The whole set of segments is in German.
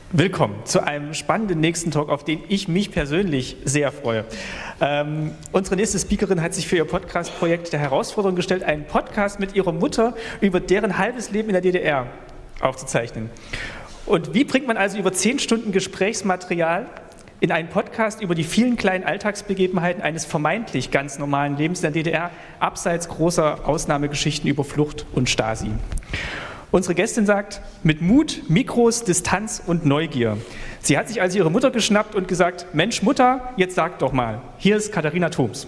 Willkommen zu einem spannenden nächsten Talk, auf den ich mich persönlich sehr freue. Unsere nächste Speakerin hat sich für ihr Podcast-Projekt der Herausforderung gestellt, einen Podcast mit ihrer Mutter über deren halbes Leben in der DDR aufzuzeichnen. Und wie bringt man also über 10 Stunden Gesprächsmaterial in einen Podcast über die vielen kleinen Alltagsbegebenheiten eines vermeintlich ganz normalen Lebens in der DDR, abseits großer Ausnahmegeschichten über Flucht und Stasi? Unsere Gästin sagt, mit Mut, Mikros, Distanz und Neugier. Sie hat sich also ihre Mutter geschnappt und gesagt, Mensch Mutter, jetzt sag doch mal. Hier ist Katharina Thoms.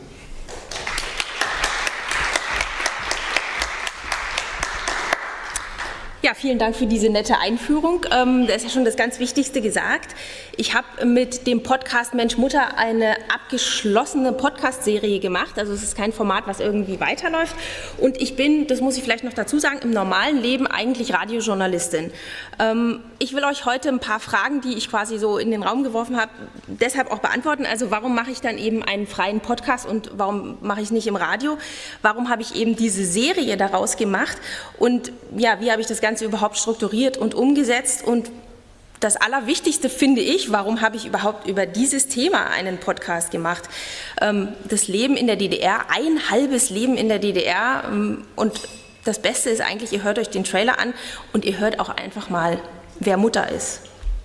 Ja, vielen Dank für diese nette Einführung. Da ist ja schon das ganz Wichtigste gesagt. Ich habe mit dem Podcast Mensch Mutter eine abgeschlossene Podcast-Serie gemacht. Also es ist kein Format, was irgendwie weiterläuft. Und ich bin, das muss ich vielleicht noch dazu sagen, im normalen Leben eigentlich Radiojournalistin. Ich will euch heute ein paar Fragen, die ich quasi so in den Raum geworfen habe, deshalb auch beantworten. Also warum mache ich dann eben einen freien Podcast und warum mache ich es nicht im Radio? Warum habe ich eben diese Serie daraus gemacht? Und ja, wie habe ich das Ganze überhaupt strukturiert und umgesetzt? Und das Allerwichtigste finde ich, warum habe ich überhaupt über dieses Thema einen Podcast gemacht? Das Leben in der DDR, ein halbes Leben in der DDR. Und das Beste ist eigentlich, ihr hört euch den Trailer an und ihr hört auch einfach mal, wer Mutter ist.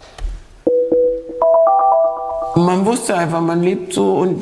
Man wusste einfach, man lebt so und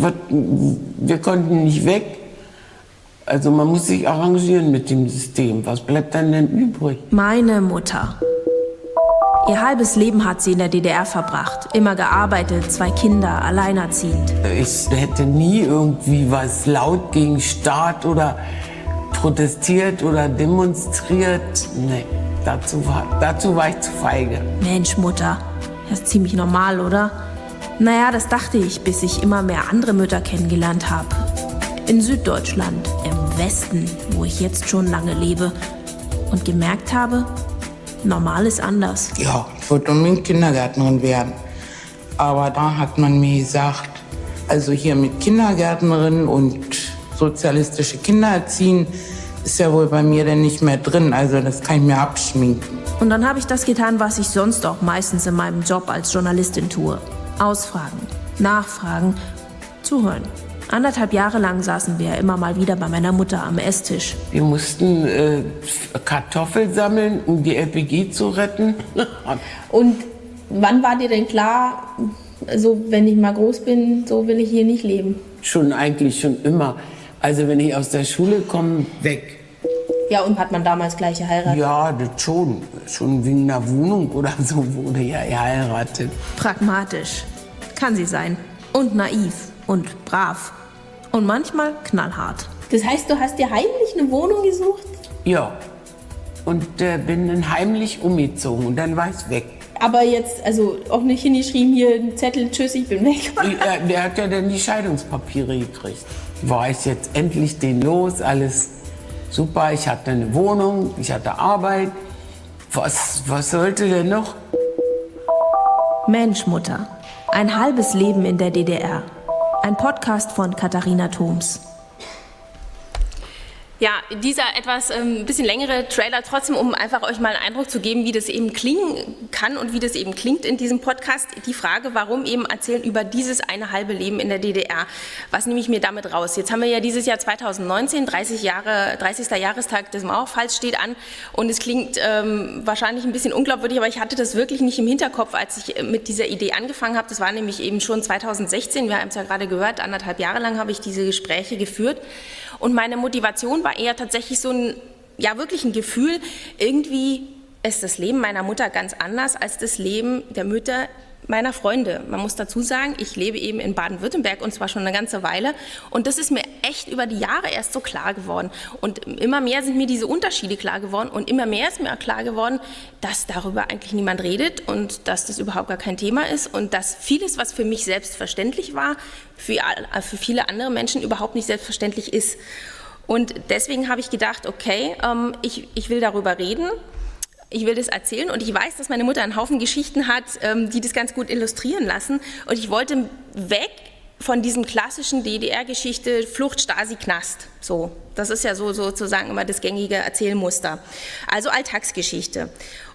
wir konnten nicht weg. Also man muss sich arrangieren mit dem System. Was bleibt dann denn übrig? Meine Mutter. Ihr halbes Leben hat sie in der DDR verbracht. Immer gearbeitet, 2 Kinder, alleinerziehend. Ich hätte nie irgendwie was laut gegen Staat oder protestiert oder demonstriert. Nee, dazu war ich zu feige. Mensch, Mutter, das ist ziemlich normal, oder? Naja, das dachte ich, bis ich immer mehr andere Mütter kennengelernt habe. In Süddeutschland, im Westen, wo ich jetzt schon lange lebe. Und gemerkt habe, normal ist anders. Ja, ich wollte unbedingt Kindergärtnerin werden. Aber da hat man mir gesagt, also hier mit Kindergärtnerin und sozialistische Kinder erziehen, ist ja wohl bei mir denn nicht mehr drin. Also das kann ich mir abschminken. Und dann habe ich das getan, was ich sonst auch meistens in meinem Job als Journalistin tue. Ausfragen, nachfragen, zuhören. 1,5 Jahre lang saßen wir immer mal wieder bei meiner Mutter am Esstisch. Wir mussten Kartoffeln sammeln, um die LPG zu retten. Und wann war dir denn klar, so wenn ich mal groß bin, so will ich hier nicht leben? Eigentlich schon immer. Also wenn ich aus der Schule komme, weg. Ja, und hat man damals gleich geheiratet? Ja, das schon. Schon wegen einer Wohnung oder so wurde ja geheiratet. Pragmatisch. Kann sie sein. Und naiv. Und brav. Und manchmal knallhart. Das heißt, du hast dir heimlich eine Wohnung gesucht? Ja. Und bin dann heimlich umgezogen und dann war ich weg. Aber jetzt, also auch nicht hingeschrieben, hier ein Zettel, tschüss, ich bin weg. Der hat ja dann die Scheidungspapiere gekriegt. War ich jetzt endlich den los, alles super. Ich hatte eine Wohnung, ich hatte Arbeit. Was sollte denn noch? Mensch, Mutter. Ein halbes Leben in der DDR. Ein Podcast von Katharina Thoms. Ja, dieser etwas bisschen längere Trailer trotzdem, um einfach euch mal einen Eindruck zu geben, wie das eben klingen kann und wie das eben klingt in diesem Podcast. Die Frage, warum eben erzählen über dieses eine halbe Leben in der DDR. Was nehme ich mir damit raus? Jetzt haben wir ja dieses Jahr 2019, 30. Jahrestag des Mauerfalls steht an und es klingt wahrscheinlich ein bisschen unglaubwürdig, aber ich hatte das wirklich nicht im Hinterkopf, als ich mit dieser Idee angefangen habe. Das war nämlich eben schon 2016, wir haben es ja gerade gehört, 1,5 Jahre lang habe ich diese Gespräche geführt. Und meine Motivation war eher tatsächlich so wirklich ein Gefühl, irgendwie ist das Leben meiner Mutter ganz anders als das Leben der Mütter meiner Freunde. Man muss dazu sagen, ich lebe eben in Baden-Württemberg und zwar schon eine ganze Weile und das ist mir echt über die Jahre erst so klar geworden. Und immer mehr sind mir diese Unterschiede klar geworden und immer mehr ist mir auch klar geworden, dass darüber eigentlich niemand redet und dass das überhaupt gar kein Thema ist und dass vieles, was für mich selbstverständlich war, für viele andere Menschen überhaupt nicht selbstverständlich ist. Und deswegen habe ich gedacht, okay, ich will darüber reden. Ich will das erzählen und ich weiß, dass meine Mutter einen Haufen Geschichten hat, die das ganz gut illustrieren lassen. Und ich wollte weg von diesem klassischen DDR-Geschichte Flucht, Stasi, Knast. So, das ist ja so sozusagen immer das gängige Erzählmuster. Also Alltagsgeschichte.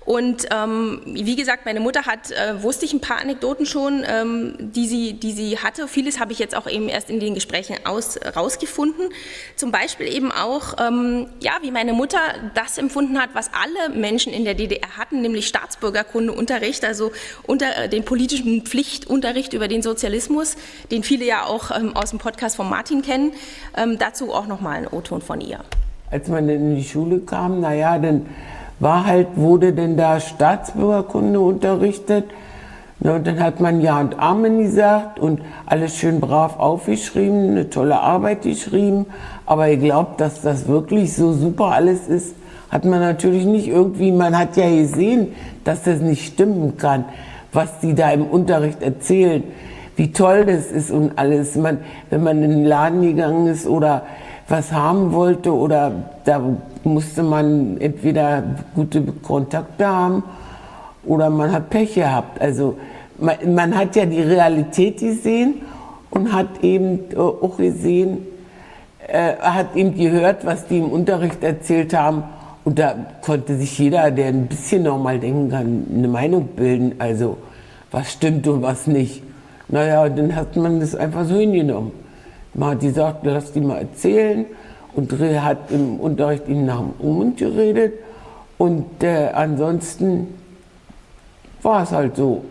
Und wie gesagt, meine Mutter wusste ich ein paar Anekdoten schon, die sie hatte. Vieles habe ich jetzt auch eben erst in den Gesprächen rausgefunden. Zum Beispiel eben auch, wie meine Mutter das empfunden hat, was alle Menschen in der DDR hatten, nämlich Staatsbürgerkundeunterricht, also unter den politischen Pflichtunterricht über den Sozialismus, den viele ja auch aus dem Podcast von Martin kennen. Dazu auch nochmal ein O-Ton von ihr. Als man dann in die Schule kam, dann wurde denn da Staatsbürgerkunde unterrichtet. Und dann hat man Ja und Amen gesagt und alles schön brav aufgeschrieben, eine tolle Arbeit geschrieben. Aber ihr glaubt, dass das wirklich so super alles ist, hat man natürlich nicht irgendwie. Man hat ja gesehen, dass das nicht stimmen kann, was die da im Unterricht erzählen, wie toll das ist und alles. Wenn man in den Laden gegangen ist oder was haben wollte oder da musste man entweder gute Kontakte haben oder man hat Pech gehabt. Also man hat ja die Realität gesehen und hat eben auch gesehen, hat eben gehört, was die im Unterricht erzählt haben. Und da konnte sich jeder, der ein bisschen normal denken kann, eine Meinung bilden. Also was stimmt und was nicht. Naja, dann hat man das einfach so hingenommen. Man hat gesagt, lass die mal erzählen und hat im Unterricht ihnen nach dem Mund geredet und ansonsten war es halt so.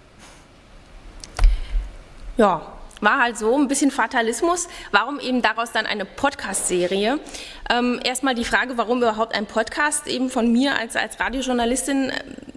Ja, war halt so, ein bisschen Fatalismus. Warum eben daraus dann eine Podcast-Serie? Erstmal die Frage, warum überhaupt ein Podcast eben von mir als Radiojournalistin?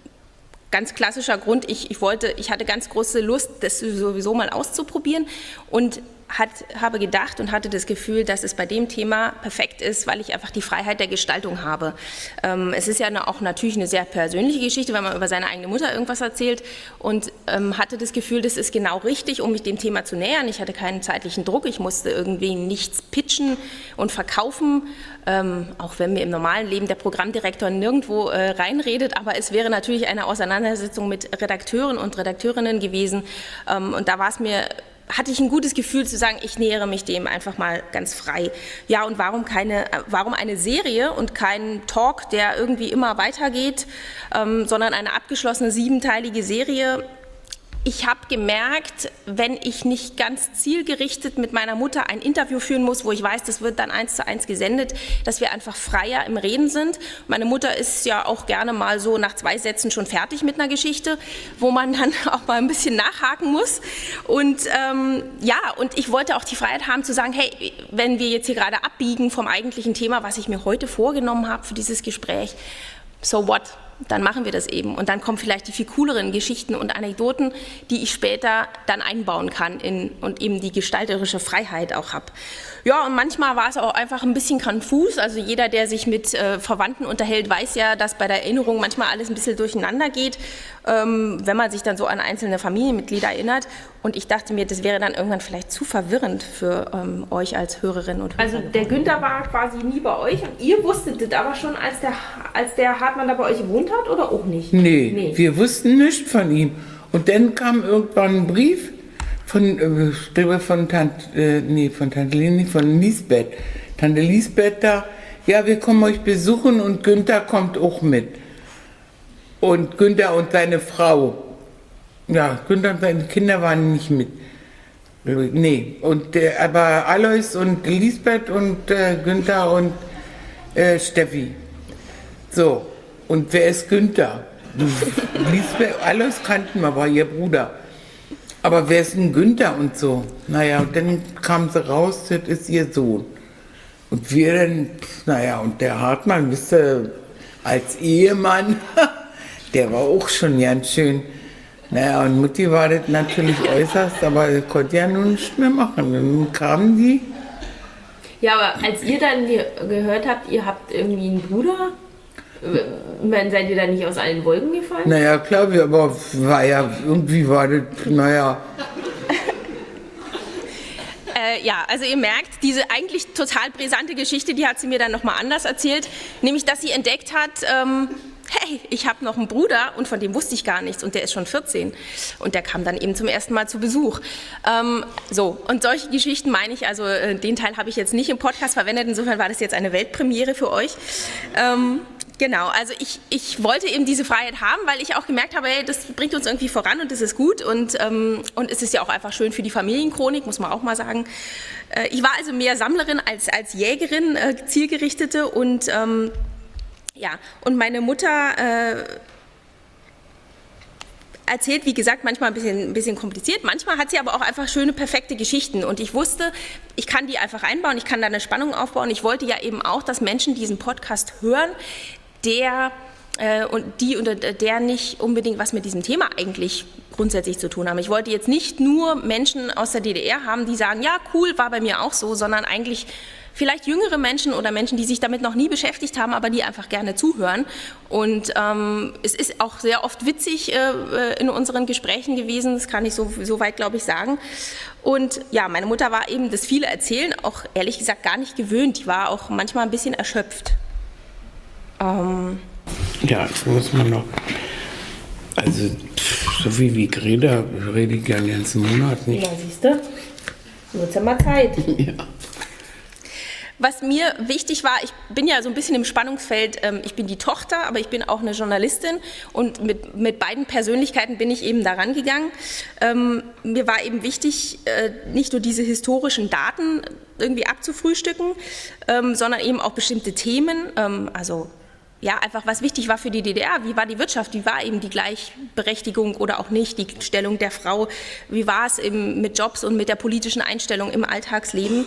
Ganz klassischer Grund, ich hatte ganz große Lust, das sowieso mal auszuprobieren und habe gedacht und hatte das Gefühl, dass es bei dem Thema perfekt ist, weil ich einfach die Freiheit der Gestaltung habe. Es ist ja auch natürlich eine sehr persönliche Geschichte, wenn man über seine eigene Mutter irgendwas erzählt und hatte das Gefühl, das ist genau richtig, um mich dem Thema zu nähern. Ich hatte keinen zeitlichen Druck, ich musste irgendwie nichts pitchen und verkaufen, auch wenn mir im normalen Leben der Programmdirektor nirgendwo reinredet, aber es wäre natürlich eine Auseinandersetzung mit Redakteuren und Redakteurinnen gewesen und da hatte ich ein gutes Gefühl zu sagen, ich nähere mich dem einfach mal ganz frei. Ja, und warum eine Serie und kein Talk, der irgendwie immer weitergeht, sondern eine abgeschlossene 7-teilige Serie? Ich habe gemerkt, wenn ich nicht ganz zielgerichtet mit meiner Mutter ein Interview führen muss, wo ich weiß, das wird dann 1:1 gesendet, dass wir einfach freier im Reden sind. Meine Mutter ist ja auch gerne mal so nach 2 Sätzen schon fertig mit einer Geschichte, wo man dann auch mal ein bisschen nachhaken muss. Und und ich wollte auch die Freiheit haben zu sagen, hey, wenn wir jetzt hier gerade abbiegen vom eigentlichen Thema, was ich mir heute vorgenommen habe für dieses Gespräch, so what? Dann machen wir das eben. Und dann kommen vielleicht die viel cooleren Geschichten und Anekdoten, die ich später dann einbauen kann und eben die gestalterische Freiheit auch habe. Ja, und manchmal war es auch einfach ein bisschen konfus. Also jeder, der sich mit Verwandten unterhält, weiß ja, dass bei der Erinnerung manchmal alles ein bisschen durcheinander geht, wenn man sich dann so an einzelne Familienmitglieder erinnert. Und ich dachte mir, das wäre dann irgendwann vielleicht zu verwirrend für euch als Hörerinnen und Hörer. Also der Günther war quasi nie bei euch und ihr wusstet das aber schon, als der Hartmann da bei euch gewohnt hat oder auch nicht? Nee, wir wussten nichts von ihm. Und dann kam irgendwann ein Brief von Lisbeth. Tante Lisbeth da, ja, wir kommen euch besuchen und Günther kommt auch mit. Und Günther und seine Frau. Ja, Günther und seine Kinder waren nicht mit. Nee, aber Alois und Lisbeth und Günther und Steffi. So, und wer ist Günther? Lisbeth, Alois kannten wir, war ihr Bruder. Aber wer ist denn Günther und so? Naja, und dann kam sie raus, das ist ihr Sohn. Und wir dann, und der Hartmann, wisst ihr, als Ehemann, der war auch schon ganz schön. Naja, und Mutti war das natürlich äußerst, aber konnte ja nun nichts mehr machen. Dann kamen die. Ja, aber als ihr dann gehört habt, ihr habt irgendwie einen Bruder, seid ihr da nicht aus allen Wolken gefallen? Naja, klar, aber irgendwie war das, also ihr merkt, diese eigentlich total brisante Geschichte, die hat sie mir dann nochmal anders erzählt, nämlich, dass sie entdeckt hat, hey, ich habe noch einen Bruder und von dem wusste ich gar nichts und der ist schon 14 und der kam dann eben zum ersten Mal zu Besuch. Und solche Geschichten meine ich, also den Teil habe ich jetzt nicht im Podcast verwendet, insofern war das jetzt eine Weltpremiere für euch. Genau, also ich wollte eben diese Freiheit haben, weil ich auch gemerkt habe, hey, das bringt uns irgendwie voran und das ist gut und es ist ja auch einfach schön für die Familienchronik, muss man auch mal sagen. Ich war also mehr Sammlerin als Jägerin, zielgerichtete und und meine Mutter erzählt, wie gesagt, manchmal ein bisschen kompliziert, manchmal hat sie aber auch einfach schöne, perfekte Geschichten und ich wusste, ich kann die einfach einbauen, ich kann da eine Spannung aufbauen. Ich wollte ja eben auch, dass Menschen diesen Podcast hören, der nicht unbedingt was mit diesem Thema eigentlich grundsätzlich zu tun haben. Ich wollte jetzt nicht nur Menschen aus der DDR haben, die sagen, ja cool, war bei mir auch so, sondern eigentlich vielleicht jüngere Menschen oder Menschen, die sich damit noch nie beschäftigt haben, aber die einfach gerne zuhören. Und es ist auch sehr oft witzig in unseren Gesprächen gewesen, das kann ich so weit, glaube ich, sagen. Und ja, meine Mutter war eben das viele Erzählen auch ehrlich gesagt gar nicht gewöhnt. Die war auch manchmal ein bisschen erschöpft. Ja, das muss man noch. Also, so wie Greta rede ich ja den ganzen Monat nicht. Ja, siehst du? Nutze ja mal Zeit. Ja. Was mir wichtig war, ich bin ja so ein bisschen im Spannungsfeld, ich bin die Tochter, aber ich bin auch eine Journalistin und mit beiden Persönlichkeiten bin ich eben daran gegangen. Mir war eben wichtig, nicht nur diese historischen Daten irgendwie abzufrühstücken, sondern eben auch bestimmte Themen, also ja, einfach was wichtig war für die DDR, wie war die Wirtschaft, wie war eben die Gleichberechtigung oder auch nicht, die Stellung der Frau, wie war es eben mit Jobs und mit der politischen Einstellung im Alltagsleben.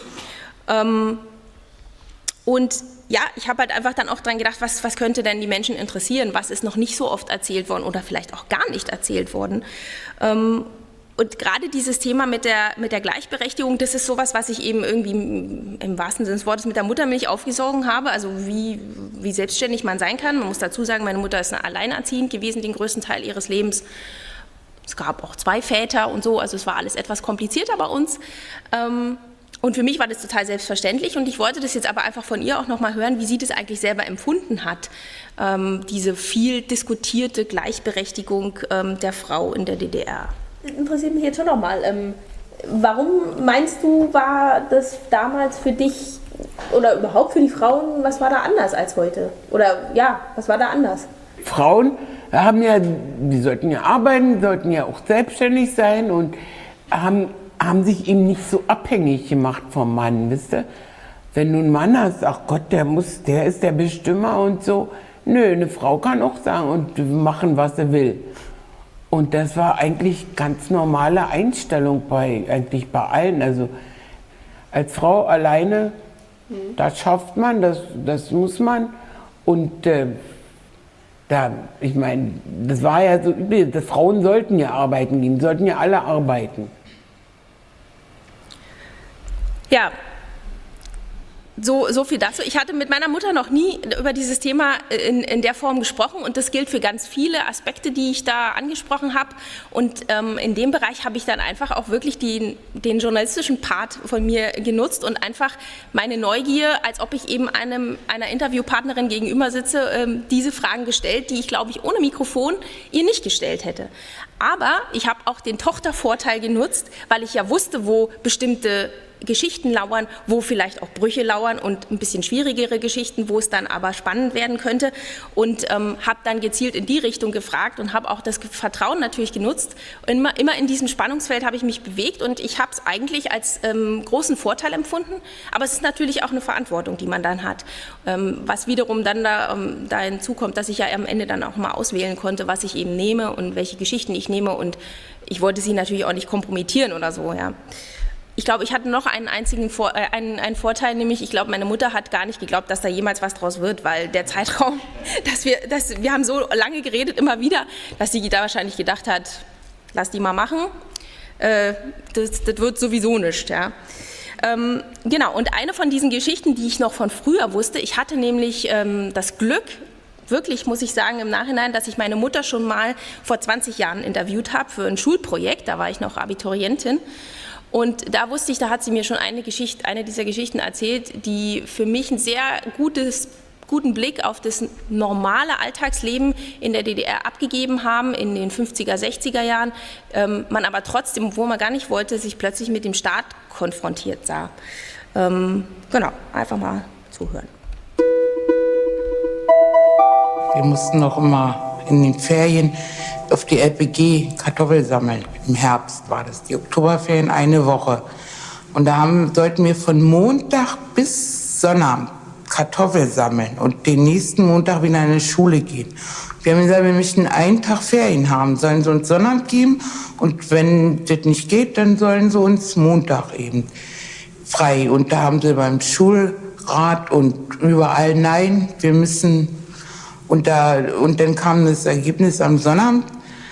Und ja, ich habe halt einfach dann auch dran gedacht, was könnte denn die Menschen interessieren, was ist noch nicht so oft erzählt worden oder vielleicht auch gar nicht erzählt worden. Und gerade dieses Thema mit der Gleichberechtigung, das ist sowas, was ich eben irgendwie im wahrsten Sinne des Wortes mit der Muttermilch aufgesogen habe, also wie selbstständig man sein kann. Man muss dazu sagen, meine Mutter ist eine alleinerziehend gewesen den größten Teil ihres Lebens. Es gab auch 2 Väter und so, also es war alles etwas komplizierter bei uns. Und für mich war das total selbstverständlich und ich wollte das jetzt aber einfach von ihr auch nochmal hören, wie sie das eigentlich selber empfunden hat, diese viel diskutierte Gleichberechtigung der Frau in der DDR. Das interessiert mich jetzt schon nochmal. Warum meinst du, war das damals für dich oder überhaupt für die Frauen, was war da anders als heute? Oder ja, was war da anders? Frauen die sollten ja arbeiten, sollten ja auch selbstständig sein und haben sich eben nicht so abhängig gemacht vom Mann, wisst ihr? Wenn du einen Mann hast, ach Gott, der ist der Bestimmer und so. Nö, eine Frau kann auch sagen und machen, was sie will. Und das war eigentlich ganz normale Einstellung eigentlich bei allen. Also als Frau alleine, das schafft man, das muss man. Und ich meine, das war ja so übel, dass Frauen sollten ja arbeiten gehen, sollten ja alle arbeiten. Ja, so viel dazu. Ich hatte mit meiner Mutter noch nie über dieses Thema in der Form gesprochen und das gilt für ganz viele Aspekte, die ich da angesprochen habe. Und in dem Bereich habe ich dann einfach auch wirklich den journalistischen Part von mir genutzt und einfach meine Neugier, als ob ich eben einer Interviewpartnerin gegenüber sitze, diese Fragen gestellt, die ich, glaube ich, ohne Mikrofon ihr nicht gestellt hätte. Aber ich habe auch den Tochtervorteil genutzt, weil ich ja wusste, wo bestimmte Geschichten lauern, wo vielleicht auch Brüche lauern und ein bisschen schwierigere Geschichten, wo es dann aber spannend werden könnte und habe dann gezielt in die Richtung gefragt und habe auch das Vertrauen natürlich genutzt. Immer in diesem Spannungsfeld habe ich mich bewegt und ich habe es eigentlich als großen Vorteil empfunden, aber es ist natürlich auch eine Verantwortung, die man dann hat, was wiederum dann da hinzukommt, dass ich ja am Ende dann auch mal auswählen konnte, was ich eben nehme und welche Geschichten ich nehme und ich wollte sie natürlich auch nicht kompromittieren oder so, ja. Ich glaube, ich hatte noch einen einzigen einen Vorteil, nämlich ich glaube, meine Mutter hat gar nicht geglaubt, dass da jemals was draus wird, weil der Zeitraum, wir haben so lange geredet, immer wieder, dass sie da wahrscheinlich gedacht hat, lass die mal machen, das wird sowieso nichts, ja. Genau, und eine von diesen Geschichten, die ich noch von früher wusste, ich hatte nämlich das Glück, wirklich, muss ich sagen, im Nachhinein, dass ich meine Mutter schon mal vor 20 Jahren interviewt habe für ein Schulprojekt, da war ich noch Abiturientin. Und da wusste ich, da hat sie mir schon eine dieser Geschichten erzählt, die für mich einen sehr guten Blick auf das normale Alltagsleben in der DDR abgegeben haben, in den 50er, 60er Jahren, man aber trotzdem, obwohl man gar nicht wollte, sich plötzlich mit dem Staat konfrontiert sah. Genau, einfach mal zuhören. Wir mussten noch immer in den Ferien auf die LPG Kartoffel sammeln. Im Herbst war das, die Oktoberferien, eine Woche. Und da sollten wir von Montag bis Sonnabend Kartoffel sammeln und den nächsten Montag wieder in die Schule gehen. Wir haben gesagt, wir möchten einen Tag Ferien haben, sollen sie uns Sonnabend geben und wenn das nicht geht, dann sollen sie uns Montag eben frei. Und da haben sie beim Schulrat und überall, nein, wir müssen, und dann kam das Ergebnis am Sonnabend,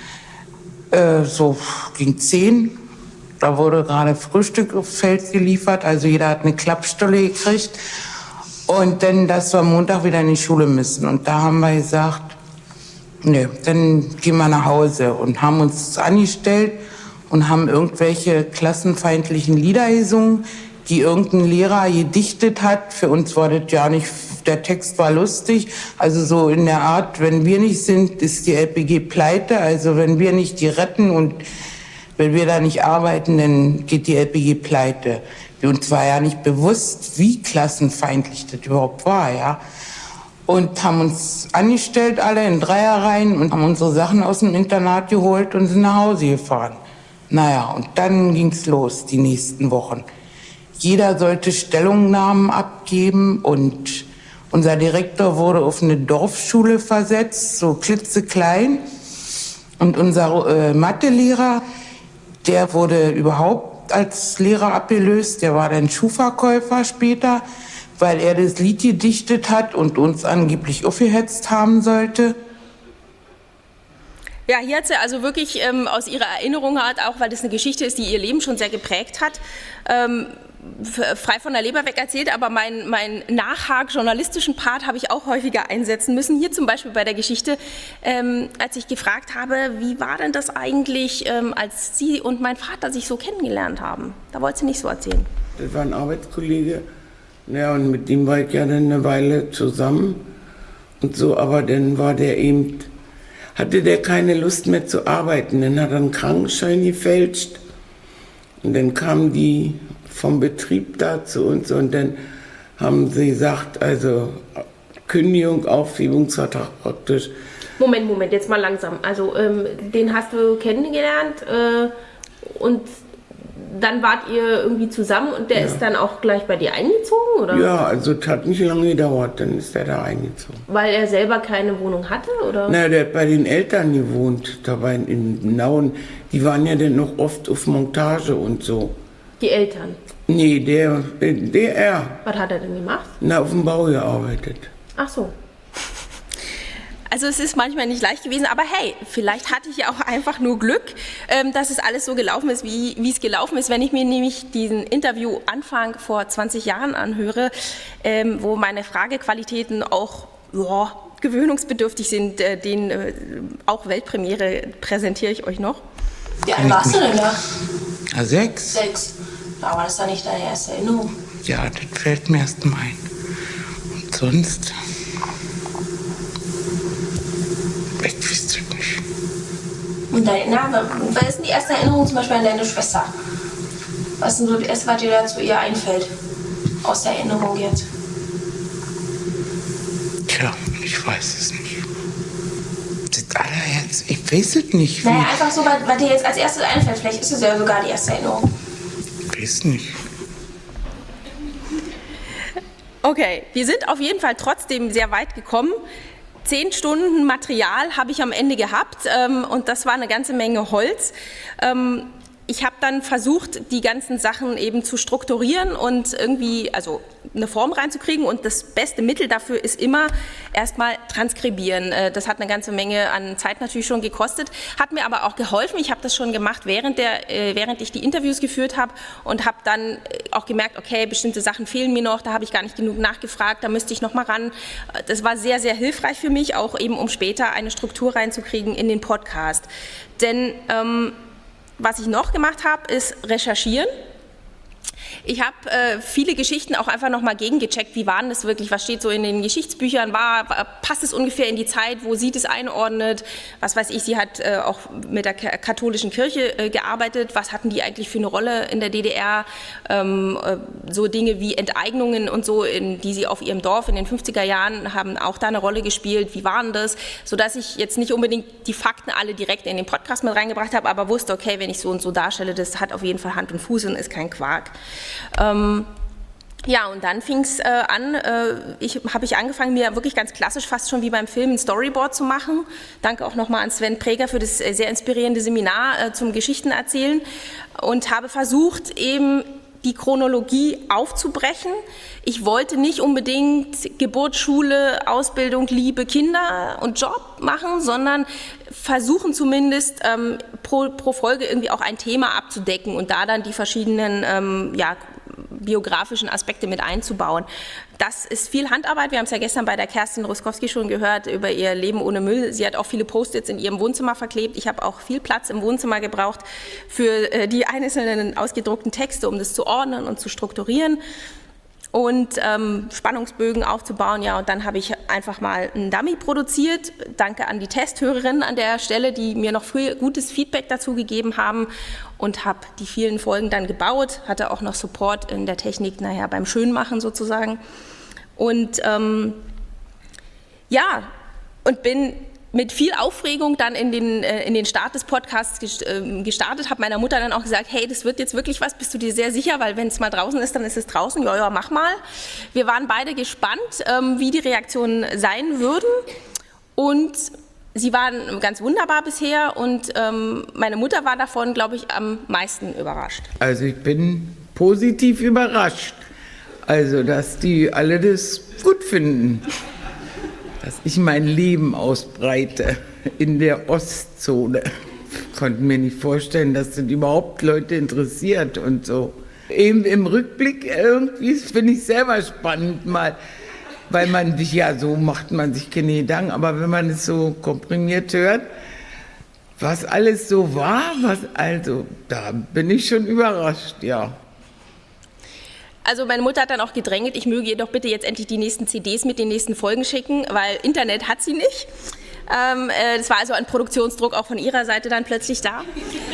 so gegen 10, da wurde gerade Frühstück aufs Feld geliefert, also jeder hat eine Klappstulle gekriegt. Und dann, dass wir Montag wieder in die Schule müssen. Und da haben wir gesagt, nee, dann gehen wir nach Hause und haben uns angestellt und haben irgendwelche klassenfeindlichen Lieder gesungen, die irgendein Lehrer gedichtet hat. Für uns war das ja nicht, der Text war lustig. Also so in der Art, wenn wir nicht sind, ist die LPG pleite. Also wenn wir nicht die retten und wenn wir da nicht arbeiten, dann geht die LPG pleite. Uns war ja nicht bewusst, wie klassenfeindlich das überhaupt war, ja. Und haben uns angestellt, alle in Dreierreihen, und haben unsere Sachen aus dem Internat geholt und sind nach Hause gefahren. Naja, und dann ging's los, die nächsten Wochen. Jeder sollte Stellungnahmen abgeben und unser Direktor wurde auf eine Dorfschule versetzt, so klitzeklein. Und unser Mathelehrer, der wurde überhaupt als Lehrer abgelöst, der war dann Schuhverkäufer später, weil er das Lied gedichtet hat und uns angeblich aufgehetzt haben sollte. Ja, hier hat sie also wirklich aus ihrer Erinnerung auch, weil das eine Geschichte ist, die ihr Leben schon sehr geprägt hat, frei von der Leber weg erzählt, aber mein journalistischen Part habe ich auch häufiger einsetzen müssen. Hier zum Beispiel bei der Geschichte, als ich gefragt habe, wie war denn das eigentlich, als Sie und mein Vater sich so kennengelernt haben? Da wollte sie nicht so erzählen. Das war ein Arbeitskollege, ja, und mit dem war ich ja dann eine Weile zusammen und so, aber dann war der eben, hatte der keine Lust mehr zu arbeiten, dann hat er einen Krankenschein gefälscht und dann kamen die vom Betrieb da zu uns und dann haben sie gesagt, also Kündigung, Aufhebungsvertrag praktisch. Moment, jetzt mal langsam. Also den hast du kennengelernt und dann wart ihr irgendwie zusammen und der ist dann auch gleich bei dir eingezogen, oder? Ja, also es hat nicht lange gedauert, dann ist er da eingezogen. Weil er selber keine Wohnung hatte, oder? Na, der hat bei den Eltern gewohnt, dabei in Nauen. Die waren ja dann noch oft auf Montage und so. Die Eltern? Nee, der. Was hat er denn gemacht? Na, auf dem Bau gearbeitet. Ach so. Also es ist manchmal nicht leicht gewesen, aber hey, vielleicht hatte ich ja auch einfach nur Glück, dass es alles so gelaufen ist, wie es gelaufen ist. Wenn ich mir nämlich diesen Interview-Anfang vor 20 Jahren anhöre, wo meine Fragequalitäten auch gewöhnungsbedürftig sind, den auch Weltpremiere präsentiere ich euch noch. Wie alt warst du denn da? Ja, 6. 6. Aber das ist doch nicht deine erste Erinnerung. Ja, das fällt mir erst mal ein. Und sonst? Ich wüsste es nicht. Und was ist denn die erste Erinnerung zum Beispiel an deine Schwester? Was ist denn so das Erste, was dir da zu ihr einfällt? Aus der Erinnerung jetzt? Tja, ich weiß es nicht. Das allererste, ich weiß es nicht. Naja, einfach so, was dir jetzt als erstes einfällt. Vielleicht ist es ja sogar die erste Erinnerung. Ich weiß nicht. Okay, wir sind auf jeden Fall trotzdem sehr weit gekommen. 10 Stunden Material habe ich am Ende gehabt und das war eine ganze Menge Holz. Ich habe dann versucht, die ganzen Sachen eben zu strukturieren und irgendwie also eine Form reinzukriegen, und das beste Mittel dafür ist immer erstmal transkribieren. Das hat eine ganze Menge an Zeit natürlich schon gekostet, hat mir aber auch geholfen. Ich habe das schon gemacht, während ich die Interviews geführt habe, und habe dann auch gemerkt, okay, bestimmte Sachen fehlen mir noch, da habe ich gar nicht genug nachgefragt, da müsste ich noch mal ran. Das war sehr, sehr hilfreich für mich, auch eben um später eine Struktur reinzukriegen in den Podcast. Denn was ich noch gemacht habe, ist recherchieren. Ich habe viele Geschichten auch einfach nochmal gegengecheckt, wie waren das wirklich, was steht so in den Geschichtsbüchern, passt es ungefähr in die Zeit, wo sie das einordnet, was weiß ich, sie hat auch mit der katholischen Kirche gearbeitet, was hatten die eigentlich für eine Rolle in der DDR, so Dinge wie Enteignungen und so, die sie auf ihrem Dorf in den 50er Jahren haben auch da eine Rolle gespielt, wie waren das, sodass ich jetzt nicht unbedingt die Fakten alle direkt in den Podcast mit reingebracht habe, aber wusste, okay, wenn ich so und so darstelle, das hat auf jeden Fall Hand und Fuß und ist kein Quark. Ja, und dann fing es an, habe ich angefangen, mir wirklich ganz klassisch, fast schon wie beim Film, ein Storyboard zu machen. Danke auch nochmal an Sven Preger für das sehr inspirierende Seminar zum Geschichtenerzählen und habe versucht, eben die Chronologie aufzubrechen. Ich wollte nicht unbedingt Geburt, Schule, Ausbildung, Liebe, Kinder und Job machen, sondern versuchen zumindest pro Folge irgendwie auch ein Thema abzudecken und da dann die verschiedenen biografischen Aspekte mit einzubauen. Das ist viel Handarbeit. Wir haben es ja gestern bei der Kerstin Ruskowski schon gehört über ihr Leben ohne Müll. Sie hat auch viele Post-its in ihrem Wohnzimmer verklebt. Ich habe auch viel Platz im Wohnzimmer gebraucht für die einzelnen ausgedruckten Texte, um das zu ordnen und zu strukturieren und Spannungsbögen aufzubauen. Ja, und dann habe ich einfach mal einen Dummy produziert. Danke an die Testhörerinnen an der Stelle, die mir noch früh gutes Feedback dazu gegeben haben und habe die vielen Folgen dann gebaut, hatte auch noch Support in der Technik, beim Schönmachen sozusagen. Und und bin mit viel Aufregung dann in den Start des Podcasts gestartet, habe meiner Mutter dann auch gesagt, hey, das wird jetzt wirklich was, bist du dir sehr sicher, weil wenn es mal draußen ist, dann ist es draußen, ja, mach mal. Wir waren beide gespannt, wie die Reaktionen sein würden und sie waren ganz wunderbar bisher und meine Mutter war davon, glaube ich, am meisten überrascht. Also ich bin positiv überrascht, also dass die alle das gut finden. Dass ich mein Leben ausbreite in der Ostzone. Ich konnte mir nicht vorstellen, dass das überhaupt Leute interessiert und so. Eben im Rückblick irgendwie finde ich selber spannend mal, weil man sich so macht man sich keine Gedanken, aber wenn man es so komprimiert hört, was alles so war, da bin ich schon überrascht, ja. Also meine Mutter hat dann auch gedrängelt, ich möge ihr doch bitte jetzt endlich die nächsten CDs mit den nächsten Folgen schicken, weil Internet hat sie nicht. Das war also ein Produktionsdruck auch von ihrer Seite dann plötzlich da.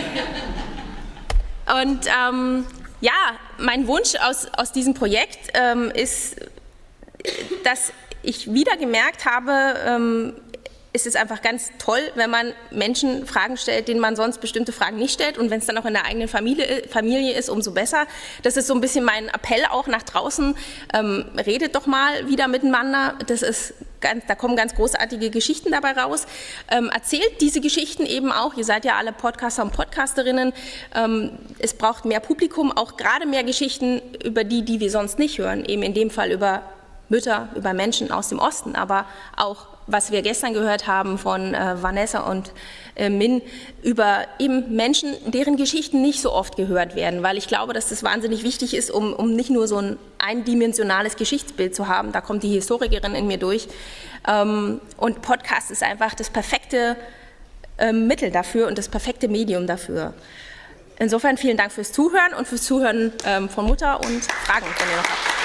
Und mein Wunsch aus diesem Projekt ist, dass ich wieder gemerkt habe, es ist einfach ganz toll, wenn man Menschen Fragen stellt, denen man sonst bestimmte Fragen nicht stellt und wenn es dann auch in der eigenen Familie ist, umso besser. Das ist so ein bisschen mein Appell auch nach draußen, redet doch mal wieder miteinander, da kommen ganz großartige Geschichten dabei raus. Erzählt diese Geschichten eben auch, ihr seid ja alle Podcaster und Podcasterinnen, es braucht mehr Publikum, auch gerade mehr Geschichten über die wir sonst nicht hören, eben in dem Fall über Mütter, über Menschen aus dem Osten, aber auch, was wir gestern gehört haben von Vanessa und Min, über eben Menschen, deren Geschichten nicht so oft gehört werden, weil ich glaube, dass das wahnsinnig wichtig ist, um nicht nur so ein eindimensionales Geschichtsbild zu haben, da kommt die Historikerin in mir durch. Und Podcast ist einfach das perfekte Mittel dafür und das perfekte Medium dafür. Insofern vielen Dank fürs Zuhören und fürs Zuhören von Mutter und Fragen, wenn ihr noch habt.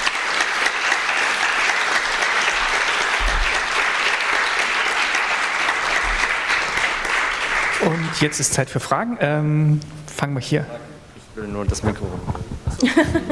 Und jetzt ist Zeit für Fragen. Fangen wir hier. Ich will nur das Mikro. Ich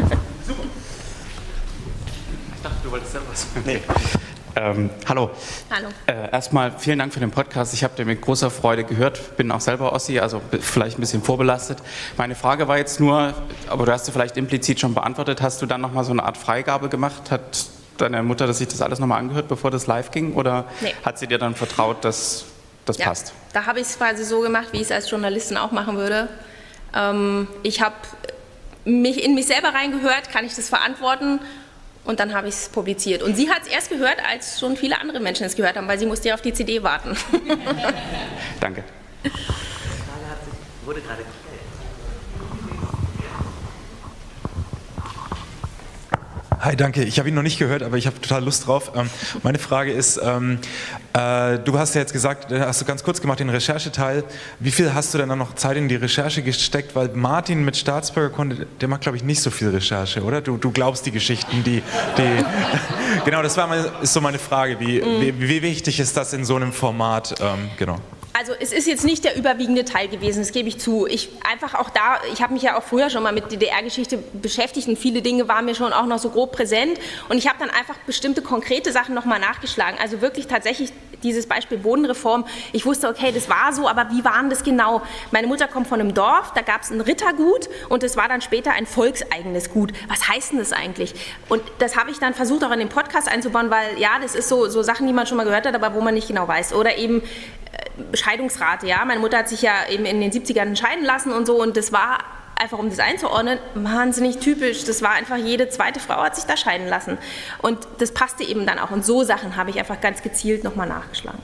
dachte, du wolltest selber was. Nee. Hallo. Hallo. Erstmal vielen Dank für den Podcast. Ich habe den mit großer Freude gehört. Bin auch selber Ossi, also vielleicht ein bisschen vorbelastet. Meine Frage war jetzt nur, aber du hast sie vielleicht implizit schon beantwortet, hast du dann nochmal so eine Art Freigabe gemacht? Hat deine Mutter sich das alles nochmal angehört, bevor das live ging? Oder hat sie dir dann vertraut, dass das passt? Da habe ich es quasi so gemacht, wie ich es als Journalistin auch machen würde. Ich habe mich in mich selber reingehört, kann ich das verantworten? Und dann habe ich es publiziert. Und sie hat es erst gehört, als schon viele andere Menschen es gehört haben, weil sie musste ja auf die CD warten. Danke. Die Frage wurde gerade gestellt. Hi, danke. Ich habe ihn noch nicht gehört, aber ich habe total Lust drauf. Meine Frage ist, du hast ja jetzt gesagt, hast du ganz kurz gemacht, den Rechercheteil. Wie viel hast du denn dann noch Zeit in die Recherche gesteckt? Weil Martin mit Staatsbürgerkunde, der macht, glaube ich, nicht so viel Recherche, oder? Du glaubst die Geschichten, die genau, das ist so meine Frage. Wie wichtig ist das in so einem Format? Genau. Also es ist jetzt nicht der überwiegende Teil gewesen, das gebe ich zu. Ich habe mich ja auch früher schon mal mit DDR-Geschichte beschäftigt und viele Dinge waren mir schon auch noch so grob präsent und ich habe dann einfach bestimmte konkrete Sachen nochmal nachgeschlagen. Also wirklich tatsächlich dieses Beispiel Bodenreform, ich wusste, okay, das war so, aber wie war denn das genau? Meine Mutter kommt von einem Dorf, da gab es ein Rittergut und das war dann später ein volkseigenes Gut. Was heißt denn das eigentlich? Und das habe ich dann versucht auch in den Podcast einzubauen, weil ja, das ist so Sachen, die man schon mal gehört hat, aber wo man nicht genau weiß. Oder eben Scheidungsrate, ja. Meine Mutter hat sich ja eben in den 70ern scheiden lassen und so und das war einfach, um das einzuordnen, wahnsinnig typisch. Das war einfach, jede zweite Frau hat sich da scheiden lassen und das passte eben dann auch und so Sachen habe ich einfach ganz gezielt nochmal nachgeschlagen.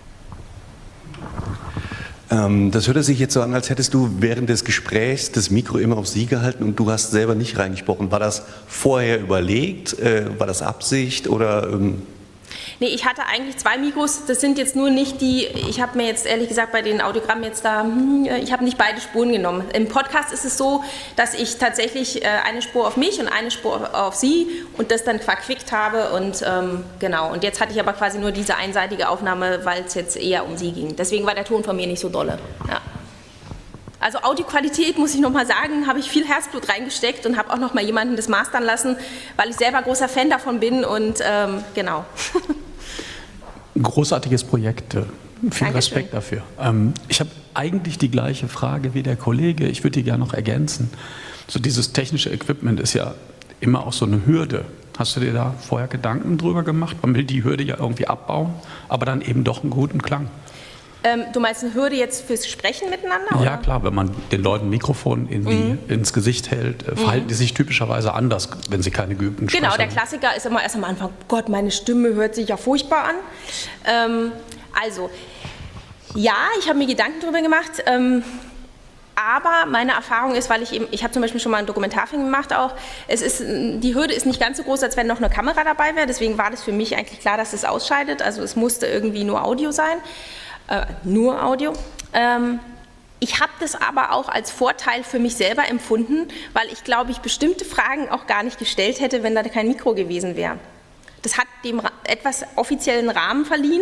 Das hörte sich jetzt so an, als hättest du während des Gesprächs das Mikro immer auf sie gehalten und du hast selber nicht reingesprochen. War das vorher überlegt? War das Absicht oder... Nee, ich hatte eigentlich 2 Mikros, das sind jetzt nur nicht die, ich habe mir jetzt ehrlich gesagt bei den Audiogrammen jetzt da, ich habe nicht beide Spuren genommen. Im Podcast ist es so, dass ich tatsächlich eine Spur auf mich und eine Spur auf sie und das dann verquickt habe und genau. Und jetzt hatte ich aber quasi nur diese einseitige Aufnahme, weil es jetzt eher um sie ging. Deswegen war der Ton von mir nicht so dolle. Ja. Also Audioqualität, muss ich nochmal sagen, habe ich viel Herzblut reingesteckt und habe auch nochmal jemanden das mastern lassen, weil ich selber großer Fan davon bin und genau. Großartiges Projekt, viel Respekt dafür. Ich habe eigentlich die gleiche Frage wie der Kollege, ich würde die gerne noch ergänzen. So dieses technische Equipment ist ja immer auch so eine Hürde. Hast du dir da vorher Gedanken drüber gemacht? Man will die Hürde ja irgendwie abbauen, aber dann eben doch einen guten Klang. Du meinst eine Hürde jetzt fürs Sprechen miteinander? Ja, oder? Klar, wenn man den Leuten ein Mikrofon ins Gesicht hält, verhalten die sich typischerweise anders, wenn sie keine geübten Sprecher Genau, der haben. Klassiker ist immer erst am Anfang, Gott, meine Stimme hört sich ja furchtbar an. Also, ja, ich habe mir Gedanken darüber gemacht, aber meine Erfahrung ist, weil ich habe zum Beispiel schon mal einen Dokumentarfilm gemacht auch, die Hürde ist nicht ganz so groß, als wenn noch eine Kamera dabei wäre, deswegen war das für mich eigentlich klar, dass es ausscheidet, also es musste irgendwie nur Audio sein. Nur Audio. Ich habe das aber auch als Vorteil für mich selber empfunden, weil ich glaube, ich bestimmte Fragen auch gar nicht gestellt hätte, wenn da kein Mikro gewesen wäre. Das hat dem etwas offiziellen Rahmen verliehen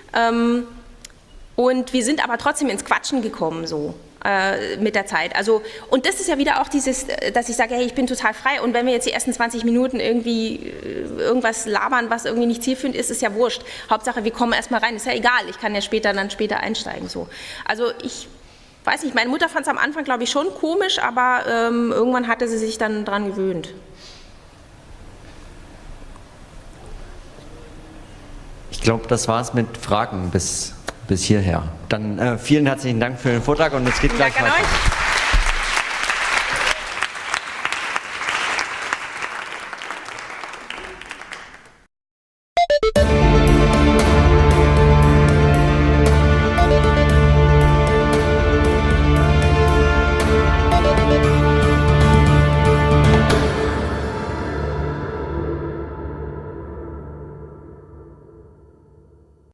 und wir sind aber trotzdem ins Quatschen gekommen so. Mit der Zeit. Also, und das ist ja wieder auch dieses, dass ich sage, hey, ich bin total frei und wenn wir jetzt die ersten 20 Minuten irgendwie irgendwas labern, was irgendwie nicht zielführend ist, ist ja wurscht. Hauptsache, wir kommen erstmal rein, ist ja egal, ich kann ja später einsteigen. So. Also ich weiß nicht, meine Mutter fand es am Anfang, glaube ich, schon komisch, aber irgendwann hatte sie sich dann dran gewöhnt. Ich glaube, das war es mit Fragen bis hierher. Dann vielen herzlichen Dank für den Vortrag und es geht gleich weiter. Danke an euch.